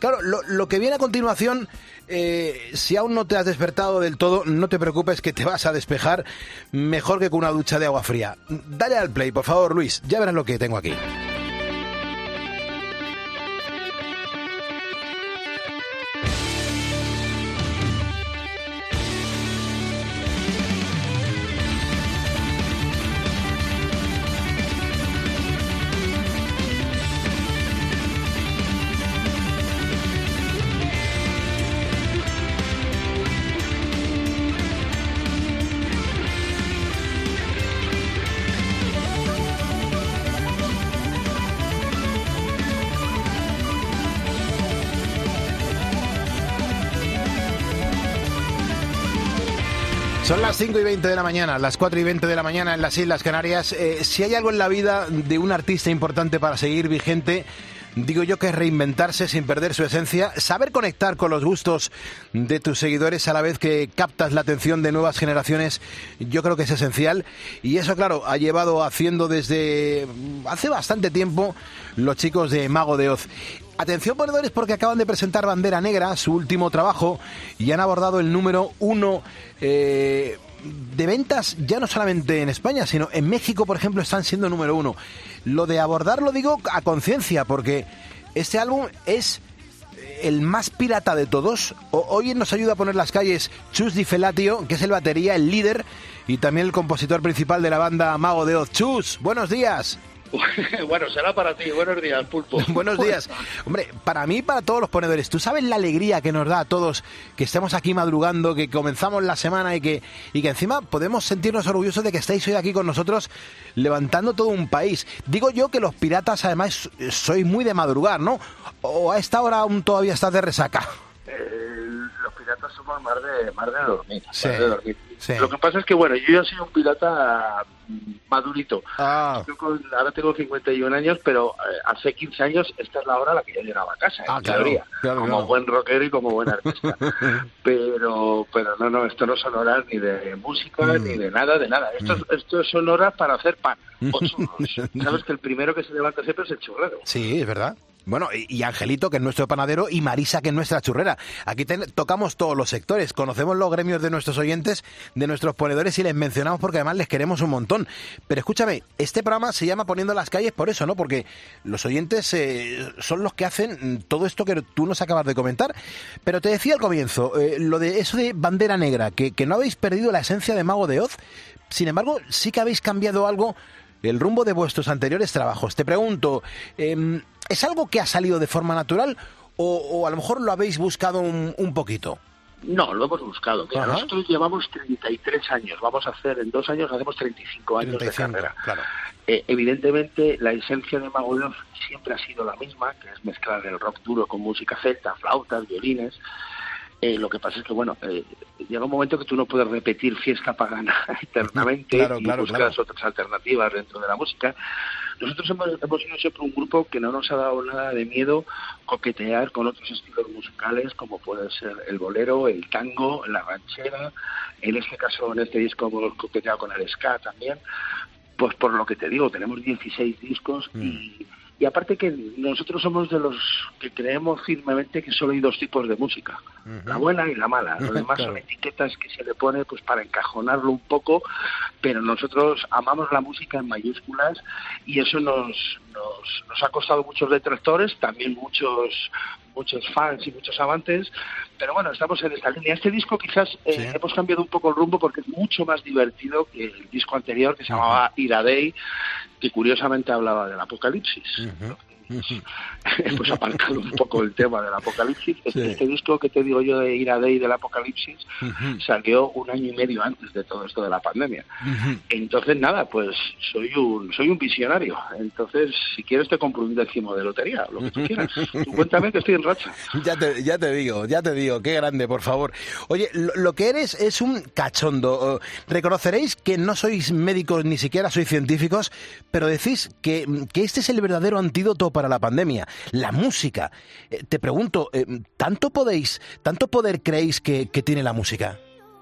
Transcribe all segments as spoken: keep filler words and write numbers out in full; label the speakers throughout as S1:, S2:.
S1: Claro, lo, lo que viene a continuación, eh, si aún no te has despertado del todo, no te preocupes que te vas a despejar mejor que con una ducha de agua fría. Dale al play, por favor, Luis, ya verás lo que tengo aquí. Son las cinco y veinte de la mañana, las cuatro y veinte de la mañana en las Islas Canarias. Eh, si hay algo en la vida de un artista importante para seguir vigente, digo yo que es reinventarse sin perder su esencia, saber conectar con los gustos de tus seguidores a la vez que captas la atención de nuevas generaciones, yo creo que es esencial. Y eso, claro, ha llevado haciendo desde hace bastante tiempo los chicos de Mago de Oz. Atención, ponedores, porque acaban de presentar Bandera Negra, su último trabajo, y han abordado el número uno eh, de ventas, ya no solamente en España, sino en México, por ejemplo, están siendo número uno. Lo de abordar lo digo a conciencia, porque este álbum es el más pirata de todos. O, hoy nos ayuda a poner las calles Chus Di Felatio, que es el batería, el líder, y también el compositor principal de la banda Mago de Oz. Chus, buenos días.
S2: Bueno, será para ti. Buenos días, Pulpo.
S1: Buenos días. Hombre, para mí y para todos los ponedores, ¿tú sabes la alegría que nos da a todos que estemos aquí madrugando, que comenzamos la semana y que, y que encima podemos sentirnos orgullosos de que estéis hoy aquí con nosotros levantando todo un país? Digo yo que los piratas además sois muy de madrugar, ¿no? ¿O a esta hora aún todavía estás de resaca?
S2: Eh, los piratas somos más de, más de dormir.
S1: Sí,
S2: más de dormir.
S1: Sí.
S2: Lo que pasa es que, bueno, yo ya soy un pirata madurito.
S1: Ah.
S2: Yo con, ahora tengo cincuenta y un años, pero eh, hace quince años esta es la hora a la que yo llegaba a casa,
S1: ah,
S2: en
S1: claro,
S2: teoría,
S1: claro,
S2: como
S1: claro.
S2: buen rockero y como buen artista. pero pero no, no, esto no son horas ni de música, mm. ni de nada, de nada. Esto, mm. esto son horas para hacer pan o churros. Sabes que el primero que se levanta siempre es el churrero.
S1: Sí, es verdad. Bueno, y, y Angelito, que es nuestro panadero, y Marisa, que es nuestra churrera. Aquí ten, tocamos todos los sectores, conocemos los gremios de nuestros oyentes, de nuestros ponedores, y les mencionamos porque además les queremos un montón. Pero escúchame, este programa se llama Poniendo las Calles por eso, ¿no? Porque los oyentes eh, son los que hacen todo esto que tú nos acabas de comentar. Pero te decía al comienzo, eh, lo de eso de Bandera Negra, que, que no habéis perdido la esencia de Mago de Oz. Sin embargo, sí que habéis cambiado algo el rumbo de vuestros anteriores trabajos. Te pregunto, eh, ¿es algo que ha salido de forma natural o, o a lo mejor lo habéis buscado un, un poquito?
S2: No, lo hemos buscado. Mira, nosotros llevamos treinta y tres años. Vamos a hacer, en dos años hacemos treinta y cinco años treinta y cinco, de carrera.
S1: Claro.
S2: Eh, evidentemente, la esencia de Mago de Oz siempre ha sido la misma, que es mezclar el rock duro con música celta, flautas, violines. Eh, lo que pasa es que, bueno, eh, llega un momento que tú no puedes repetir fiesta pagana eternamente
S1: claro,
S2: y
S1: claro,
S2: buscas
S1: claro.
S2: otras alternativas dentro de la música. Nosotros hemos, hemos sido siempre un grupo que no nos ha dado nada de miedo coquetear con otros estilos musicales, como puede ser el bolero, el tango, la ranchera. En este caso, en este disco, hemos coqueteado con el ska también. Pues por lo que te digo, tenemos dieciséis discos mm. y... Y aparte que nosotros somos de los que creemos firmemente que solo hay dos tipos de música, uh-huh. la buena y la mala. Lo demás claro. son etiquetas que se le pone pues para encajonarlo un poco, pero nosotros amamos la música en mayúsculas y eso nos, nos, nos ha costado muchos detractores, también muchos muchos fans y muchos amantes, pero bueno, estamos en esta línea. Este disco quizás eh, sí. hemos cambiado un poco el rumbo porque es mucho más divertido que el disco anterior que se llamaba uh-huh. Ira Day, que curiosamente hablaba del apocalipsis. Uh-huh. Hemos aparcado un poco el tema del apocalipsis. Sí. Este, este disco que te digo yo de Ira Day del apocalipsis uh-huh. salió un año y medio antes de todo esto de la pandemia. Uh-huh. Entonces nada, pues soy un soy un visionario. Entonces si quieres te compro un décimo de lotería, lo que tú quieras. Tú cuéntame que estoy en racha.
S1: Ya te, ya te digo, ya te digo, qué grande, por favor. Oye, lo, lo que eres es un cachondo. Reconoceréis que no sois médicos ni siquiera sois científicos, pero decís que, que este es el verdadero antídoto para la pandemia, la música. Eh, te pregunto, eh, ¿tanto podéis, tanto poder creéis que, que tiene la música?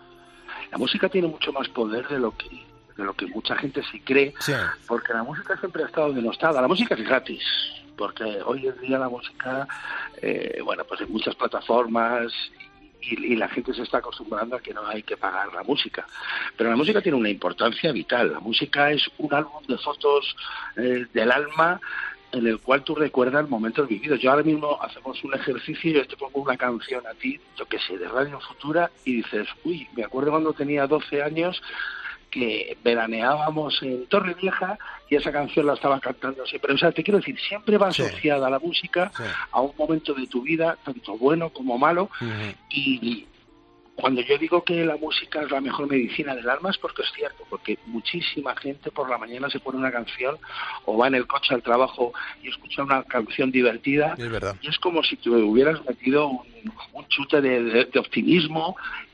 S2: La música tiene mucho más poder de lo que de lo que mucha gente se cree, sí. porque la música siempre ha estado denostada. La música es gratis. porque hoy en día la música, eh, bueno, pues hay muchas plataformas y, y la gente se está acostumbrando a que no hay que pagar la música. Pero la música tiene una importancia vital. La música es un álbum de fotos eh, del alma en el cual tú recuerdas momentos vividos. Yo ahora mismo hacemos un ejercicio y yo te pongo una canción a ti, yo qué sé, de Radio Futura, y dices, uy, me acuerdo cuando tenía doce años que veraneábamos en Torrevieja y esa canción la estaba cantando siempre. O sea, te quiero decir, siempre va asociada sí. la música sí. a un momento de tu vida, tanto bueno como malo, uh-huh. y cuando yo digo que la música es la mejor medicina del alma es porque es cierto, porque muchísima gente por la mañana se pone una canción o va en el coche al trabajo y escucha una canción divertida,
S1: es verdad.
S2: Y es como si te hubieras metido un, un chute de, de, de optimismo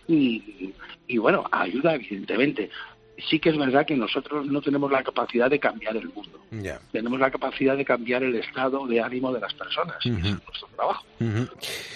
S2: y, y bueno, ayuda evidentemente. Sí que es verdad que nosotros no tenemos la capacidad de cambiar el mundo.
S1: Yeah.
S2: Tenemos la capacidad de cambiar el estado de ánimo de las personas. Uh-huh. Ese es nuestro trabajo.
S1: Uh-huh.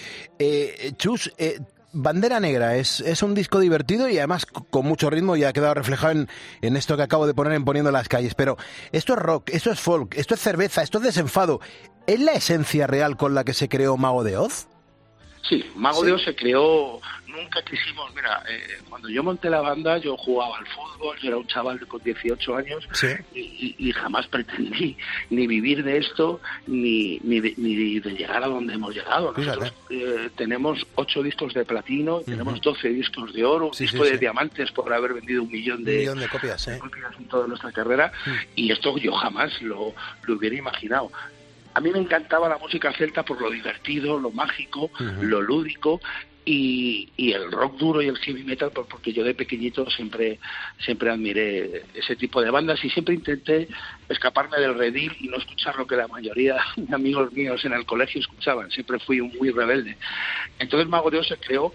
S1: Eh, Chus, eh, Bandera Negra es, es un disco divertido y además con mucho ritmo y ha quedado reflejado en, en esto que acabo de poner en Poniendo las Calles. Pero esto es rock, esto es folk, esto es cerveza, esto es desenfado. ¿Es la esencia real con la que se creó Mago de Oz?
S2: Sí, Mago ¿Sí? de Oz se creó, nunca quisimos, mira, eh, cuando yo monté la banda yo jugaba al fútbol, yo era un chaval con dieciocho años ¿Sí? y, y, y jamás pretendí ni vivir de esto ni, ni, de, ni de llegar a donde hemos llegado. Nosotros eh, tenemos ocho discos de platino, uh-huh. tenemos doce discos de oro, un sí, disco sí, de sí. diamantes por haber vendido un millón de,
S1: un millón de copias, ¿eh?
S2: de copias en toda nuestra carrera uh-huh. y esto yo jamás lo, lo hubiera imaginado. A mí me encantaba la música celta por lo divertido, lo mágico, uh-huh. lo lúdico y, y el rock duro y el heavy metal porque yo de pequeñito siempre siempre admiré ese tipo de bandas y siempre intenté escaparme del redil y no escuchar lo que la mayoría de amigos míos en el colegio escuchaban. Siempre fui un muy rebelde. Entonces Mago de Oz se creó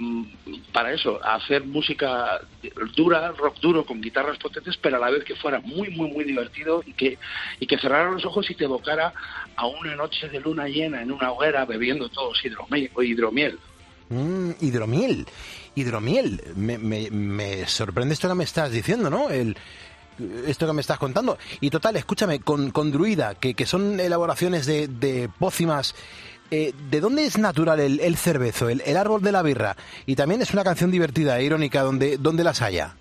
S2: para eso, hacer música dura, rock duro con guitarras potentes, pero a la vez que fuera muy muy muy divertido y que y que cerrara los ojos y te evocara a una noche de luna llena en una hoguera bebiendo todos hidromiel. hidromiel.
S1: Mm, hidromiel, hidromiel. Me, me, me sorprende esto que me estás diciendo, ¿no? El esto que me estás contando. Y total, escúchame, con, con Druida, que, que son elaboraciones de, de pócimas. Eh, ¿De dónde es natural el, el cervezo, el, el árbol de la birra? Y también es una canción divertida e irónica donde, donde las haya.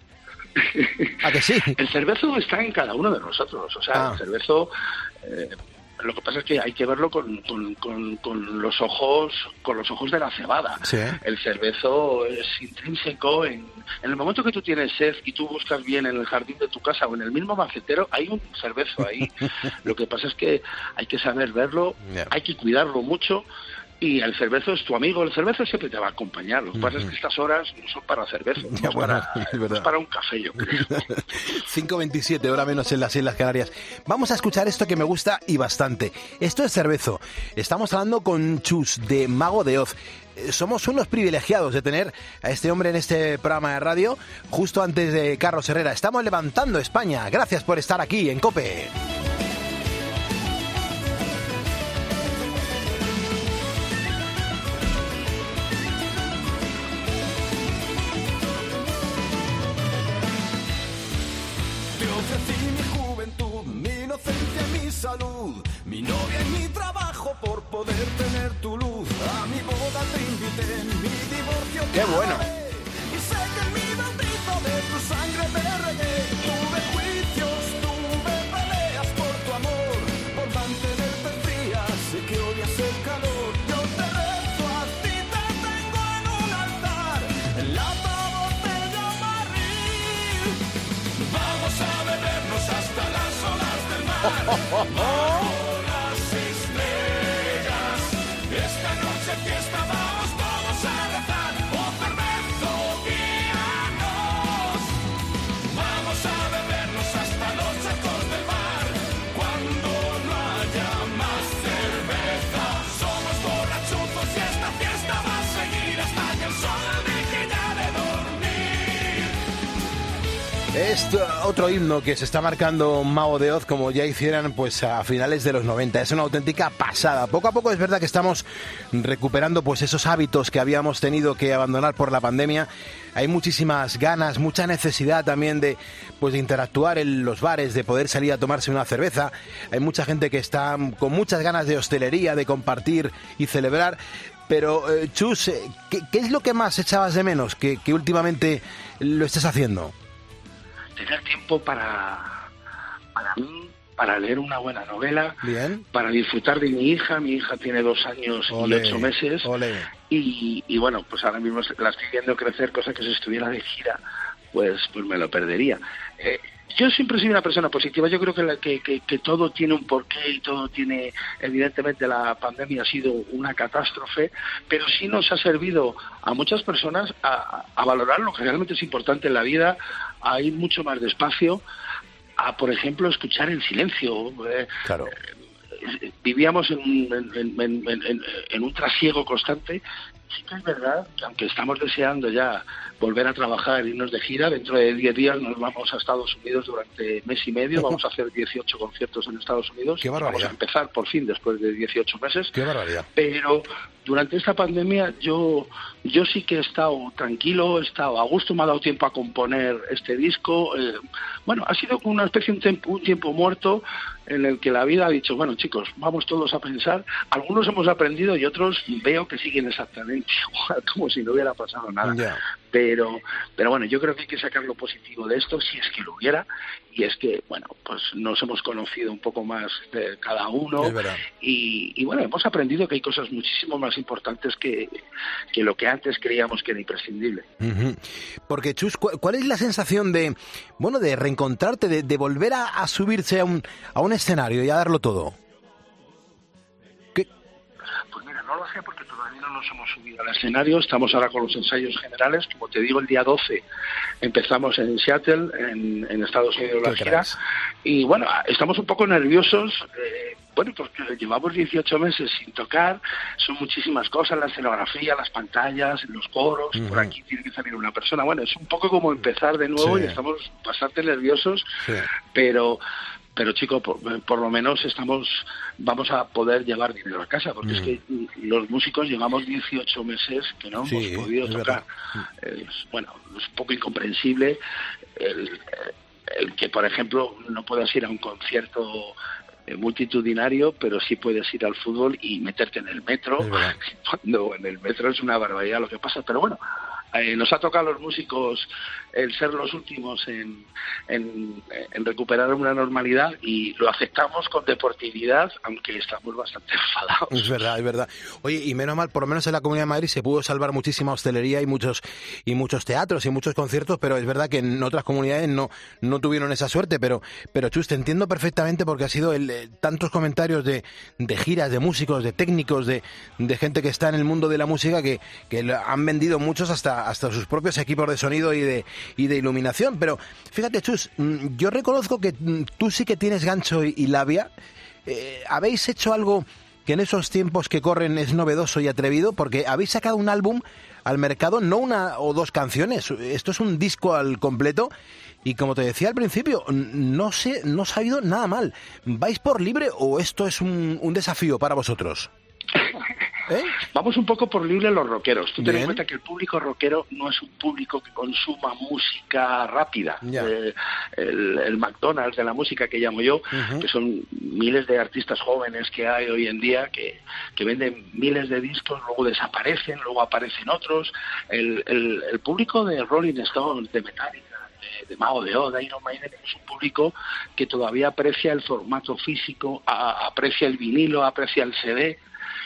S1: ¿A que sí?
S2: El cervezo está en cada uno de nosotros. O sea, ah. el cervezo... Eh, lo que pasa es que hay que verlo con, con, con, con los ojos con los ojos de la cebada.
S1: Sí.
S2: El cervezo es intrínseco. En, en el momento que tú tienes sed y tú buscas bien en el jardín de tu casa o en el mismo macetero, hay un cervezo ahí. Lo que pasa es que hay que saber verlo, yeah. hay que cuidarlo mucho. Y el cervezo es tu amigo, el cervezo siempre te va a acompañar. Lo que pasa uh-huh. es que estas horas no son para cervezo, no es bueno, para, es es para un café, yo creo.
S1: cinco veintisiete, hora menos en las Islas Canarias. Vamos a escuchar esto que me gusta y bastante. Esto es cervezo. Estamos hablando con Chus, de Mago de Oz. Somos unos privilegiados de tener a este hombre en este programa de radio justo antes de Carlos Herrera. Estamos levantando España. Gracias por estar aquí en COPE.
S3: Salud, mi novia y mi trabajo por poder tener tu luz. A mi boda te invité, mi divorcio.
S1: ¡Qué bueno!
S3: Y sé que en mi bautizo de tu sangre te regué. Tuve juicios, tuve peleas por tu amor, por mantenerte fría. Sé que odias el calor. Yo te rezo a ti, te tengo en un altar, en la botella barril. Vamos a bebernos hasta las olas del mar. Bajo las estrellas, esta noche fiesta vamos todos a rezar. Oh cervezo, guíanos. Vamos a bebernos hasta los ecos del mar. Cuando no haya más cerveza, somos borrachuzos y esta fiesta va a seguir hasta que el sol deje ya de dormir.
S1: Es otro himno que se está marcando Mago de Oz, como ya hicieran pues a finales de los noventa. Es una auténtica pasada. Poco a poco es verdad que estamos recuperando pues esos hábitos que habíamos tenido que abandonar por la pandemia. Hay muchísimas ganas, mucha necesidad también de pues de interactuar en los bares, de poder salir a tomarse una cerveza. Hay mucha gente que está con muchas ganas de hostelería, de compartir y celebrar. Pero, eh, Chus, ¿qué, ¿qué es lo que más echabas de menos que, que últimamente lo estés haciendo?
S2: Tener tiempo para, para mí, para leer una buena novela,
S1: Bien.
S2: Para disfrutar de mi hija. Mi hija tiene dos años
S1: Olé,
S2: y ocho meses.
S1: Olé.
S2: Y, y bueno, pues ahora mismo la estoy viendo crecer, cosa que si estuviera de gira, pues, pues me lo perdería. Eh, Yo siempre soy una persona positiva. Yo creo que, la, que, que, que todo tiene un porqué y todo tiene... Evidentemente la pandemia ha sido una catástrofe, pero sí nos ha servido a muchas personas a, a valorar lo que realmente es importante en la vida, a ir mucho más despacio, a, por ejemplo, escuchar en silencio. Eh,
S1: Claro.
S2: eh, vivíamos en, en, en, en, en, en un trasiego constante. Sí que es verdad que aunque estamos deseando ya volver a trabajar, irnos de gira, dentro de diez días nos vamos a Estados Unidos durante mes y medio, vamos a hacer dieciocho conciertos en Estados Unidos.
S1: ¡Qué barbaridad!
S2: Vamos a empezar por fin después de dieciocho meses.
S1: ¡Qué barbaridad!
S2: Pero durante esta pandemia yo yo sí que he estado tranquilo, he estado a gusto, me ha dado tiempo a componer este disco. Eh, bueno, ha sido una especie de un tiempo, un tiempo muerto en el que la vida ha dicho, bueno chicos, vamos todos a pensar. Algunos hemos aprendido y otros veo que siguen exactamente igual, como si no hubiera pasado nada.
S1: Yeah.
S2: Pero, pero bueno, yo creo que hay que sacar lo positivo de esto, si es que lo hubiera, y es que, bueno, pues nos hemos conocido un poco más de cada uno,
S1: Es verdad.
S2: y, y bueno, hemos aprendido que hay cosas muchísimo más importantes que, que lo que antes creíamos que era imprescindible.
S1: Uh-huh. Porque, Chus, ¿cu- ¿cuál es la sensación de, bueno, de reencontrarte, de, de volver a, a subirse a un, a un escenario y a darlo todo? ¿Qué?
S2: Pues mira, no lo sé porque todavía no nos hemos subido al escenario, estamos ahora con los ensayos generales, como te digo, el día doce empezamos en Seattle, en, en Estados Unidos, la
S1: Qué
S2: gira,
S1: cracks.
S2: y bueno, estamos un poco nerviosos, eh, bueno, porque llevamos dieciocho meses sin tocar, son muchísimas cosas, la escenografía, las pantallas, los coros,
S1: Uh-huh.
S2: por aquí tiene que salir una persona, bueno, es un poco como empezar de nuevo
S1: Sí.
S2: y estamos bastante nerviosos,
S1: Sí.
S2: pero... Pero chico, por, por lo menos estamos vamos a poder llevar dinero a casa, porque
S1: Mm.
S2: es que los músicos llevamos dieciocho meses que no
S1: Sí,
S2: hemos podido
S1: es
S2: tocar. Es, bueno, es un poco incomprensible el, el que, por ejemplo, no puedas ir a un concierto eh, multitudinario, pero sí puedes ir al fútbol y meterte en el metro,
S1: Es verdad.
S2: cuando en el metro es una barbaridad lo que pasa, pero bueno, eh, nos ha tocado a los músicos el ser los últimos en, en, en recuperar una normalidad y lo aceptamos con deportividad, aunque estamos bastante enfadados.
S1: Es verdad, es verdad. Oye, y menos mal, por lo menos en la Comunidad de Madrid se pudo salvar muchísima hostelería y muchos y muchos teatros y muchos conciertos, pero es verdad que en otras comunidades no no tuvieron esa suerte, pero pero Chus, te entiendo perfectamente porque ha sido el, eh, tantos comentarios de, de giras, de músicos, de técnicos, de, de gente que está en el mundo de la música que, que le han vendido muchos hasta hasta sus propios equipos de sonido y de y de iluminación, pero fíjate, Chus, mm, yo reconozco que mm, tú sí que tienes gancho y, y labia. Eh, ¿Habéis hecho algo que en esos tiempos que corren es novedoso y atrevido? Porque habéis sacado un álbum al mercado, no una o dos canciones, esto es un disco al completo y como te decía al principio, no sé, no os ha ido nada mal. ¿Vais por libre o esto es un, un desafío para vosotros? ¿Eh?
S2: Vamos un poco por libre los rockeros. Tú ten
S1: Bien.
S2: en cuenta que el público rockero no es un público que consuma música rápida.
S1: Ya.
S2: Eh, el, el McDonald's de la música que llamo yo,
S1: Ujú.
S2: que son miles de artistas jóvenes que hay hoy en día que, que venden miles de discos, luego desaparecen, luego aparecen otros. El, el, el público de Rolling Stones, de Metallica, de, de Mago de Oz, de Iron Maiden, es un público que todavía aprecia el formato físico, a, aprecia el vinilo, aprecia el C D.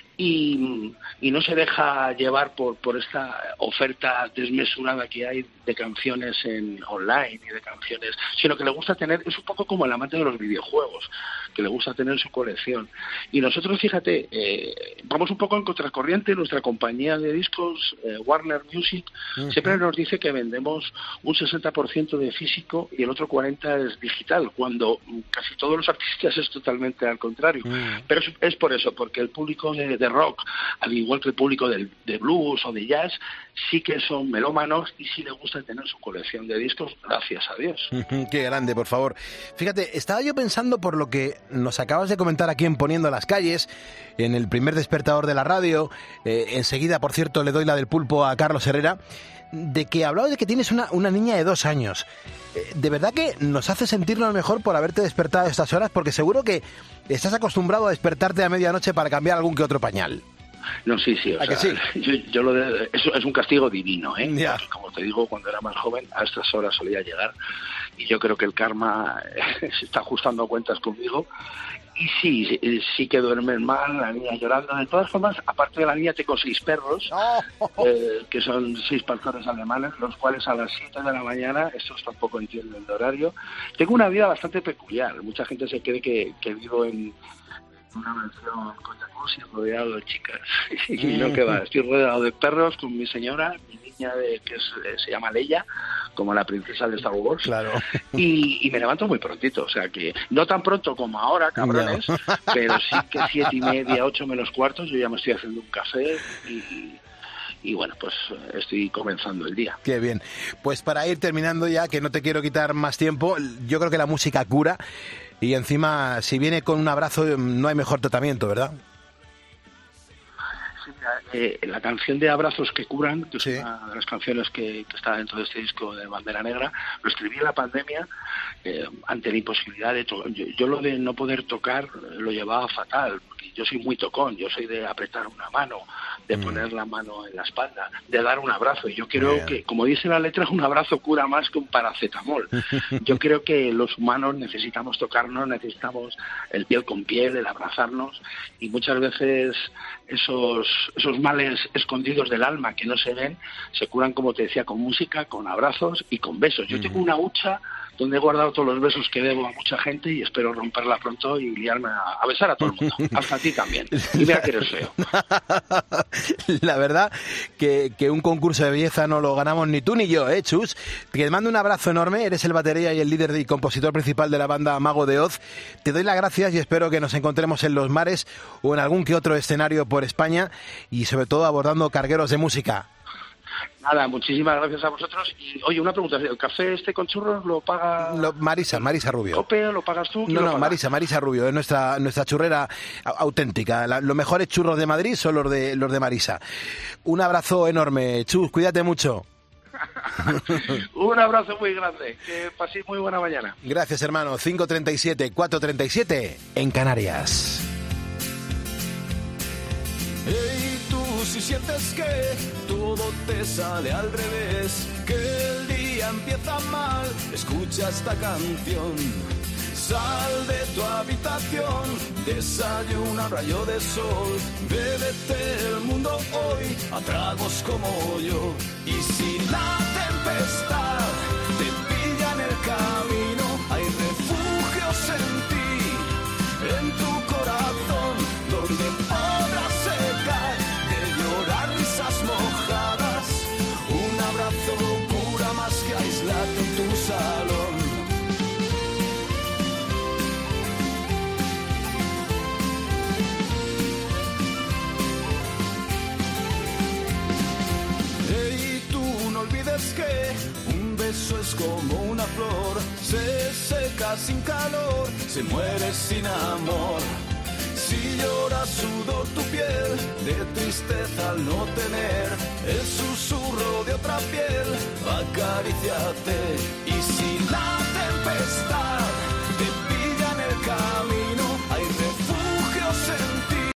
S2: Y, y no se deja llevar por, por esta oferta desmesurada que hay de canciones en online y de canciones, sino que le gusta tener, es un poco como el amante de los videojuegos, que le gusta tener su colección. Y nosotros, fíjate, eh, vamos un poco en contracorriente. Nuestra compañía de discos, eh, Warner Music,
S1: Uh-huh.
S2: siempre nos dice que vendemos un sesenta por ciento de físico y el otro cuarenta por ciento es digital, cuando casi todos los artistas es totalmente al contrario.
S1: Uh-huh.
S2: Pero es, es por eso, porque el público de, de rock, al igual que el público del, de blues o de jazz, sí que son melómanos y sí les gusta tener su colección de discos, gracias a Dios.
S1: Qué grande, por favor. Fíjate, estaba yo pensando por lo que nos acabas de comentar aquí en Poniendo las Calles, en el primer despertador de la radio, eh, enseguida, por cierto, le doy la del pulpo a Carlos Herrera, de que hablabas de que tienes una, una niña de dos años. Eh, de verdad que nos hace sentirnos mejor por haberte despertado a estas horas, porque seguro que estás acostumbrado a despertarte a medianoche para cambiar algún que otro pañal.
S2: No, sí, sí, o
S1: ¿A
S2: sea,
S1: que sí?
S2: yo, yo lo de, eso es un castigo divino, ¿eh?
S1: Ya.
S2: Porque, como te digo, cuando era más joven, a estas horas solía llegar, y yo creo que el karma eh, se está ajustando cuentas conmigo, y sí, sí, sí que duermen mal, la niña llorando. De todas formas, aparte de la niña, tengo seis perros,
S1: Oh.
S2: eh, que son seis pastores alemanes, los cuales a las siete de la mañana, estos tampoco entienden el horario. Tengo una vida bastante peculiar, mucha gente se cree que, que vivo en una mansión con jacuzzi rodeado de chicas, y no, que va, estoy rodeado de perros con mi señora, mi niña de, que es, se llama Leia, como la princesa de Star Wars,
S1: Claro.
S2: y, y me levanto muy prontito, o sea que no tan pronto como ahora, cabrones,
S1: No.
S2: pero sí que siete y media, ocho menos cuartos, yo ya me estoy haciendo un café y, y bueno, pues estoy comenzando el día.
S1: Qué bien. Pues para ir terminando ya, que no te quiero quitar más tiempo, yo creo que la música cura, y encima, si viene con un abrazo, no hay mejor tratamiento, ¿verdad?
S2: Eh, la canción de Abrazos que curan, que es
S1: Sí.
S2: una de las canciones que, que está dentro de este disco de Bandera Negra, lo escribí en la pandemia eh, ante la imposibilidad de tocar. Yo, yo lo de no poder tocar lo llevaba fatal, porque yo soy muy tocón, yo soy de apretar una mano, de
S1: Mm.
S2: poner la mano en la espalda, de dar un abrazo. Y yo creo
S1: Bien.
S2: que, como dice la letra, un abrazo cura más que un paracetamol. Yo creo que los humanos necesitamos tocarnos, necesitamos el piel con piel, el abrazarnos, y muchas veces esos, esos males escondidos del alma que no se ven, se curan, como te decía, con música, con abrazos y con besos. Yo tengo una hucha donde he guardado todos los besos que debo a mucha gente y espero romperla pronto y liarme a, a besar a todo el mundo, hasta a ti también. Y mira que eres feo.
S1: La verdad que, que un concurso de belleza no lo ganamos ni tú ni yo, ¿eh, Chus? Te mando un abrazo enorme, eres el batería y el líder y compositor principal de la banda Mago de Oz. Te doy las gracias y espero que nos encontremos en los mares o en algún que otro escenario por España y sobre todo abordando cargueros de música.
S2: Nada, muchísimas gracias a vosotros. Y oye, una pregunta, ¿el café este con churros lo paga
S1: Lo- Marisa, Marisa Rubio.
S2: Cope? ¿Lo pagas tú? ¿Quién
S1: No,
S2: lo
S1: no,
S2: paga?
S1: Marisa, Marisa Rubio, es nuestra nuestra churrera au- auténtica. La- los mejores churros de Madrid son los de los de Marisa. Un abrazo enorme, Chus, cuídate mucho.
S2: Un abrazo muy grande, que paséis muy buena mañana.
S1: Gracias, hermano. cinco treinta y siete, cuatro treinta y siete en Canarias.
S3: Hey, tú si sientes que todo te sale al revés, que el día empieza mal, escucha esta canción. Sal de tu habitación, desayuna un rayo de sol, bébete el mundo hoy, a tragos como yo. Y si la tempestad te pilla en el camino, hay refugios en ti, en tu corazón, donde podrás secar de llorar risas mojadas. Un abrazo cura más que aislarte en tu salón. Hey, tú no olvides que un beso es como una flor, se seca sin calor, se muere sin amor. Si llora sudor tu piel, de tristeza al no tener el susurro de otra piel, acaríciate. Y si la tempestad